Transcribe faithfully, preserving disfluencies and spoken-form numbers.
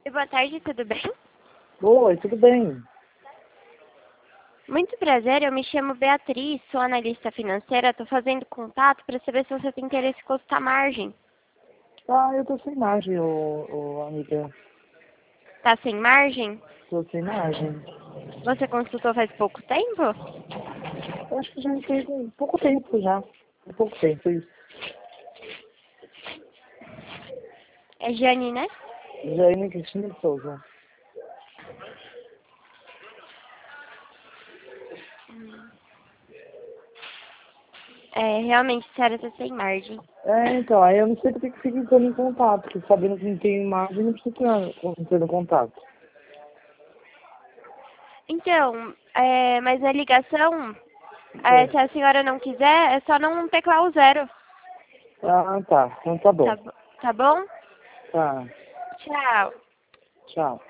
Boa tarde, tudo bem? Oi, tudo bem? Muito prazer, eu me chamo Beatriz, sou analista financeira, estou fazendo contato para saber se você tem interesse em consultar margem. Ah, eu tô sem margem, ô, ô amiga. Tá sem margem? Tô sem margem. Você consultou faz pouco tempo? Eu acho que já fez um pouco tempo já. Um pouco tempo, isso. É Jane, né? Jaine Cristina de Souza. É, realmente, a senhora está sem margem. É, então, aí eu não sei por que que fica entrando em contato, porque sabendo que não tem margem, não precisa estar entrando em contato. Então, é, mas a ligação, é, É. se a senhora não quiser, é só não teclar o zero. Ah, tá. Então tá bom. Tá, bo- tá bom? Tá. Tchau. Tchau.